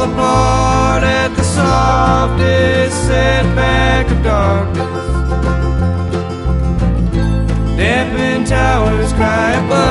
fall apart at the softest setback of darkness. Dampened towers cry above.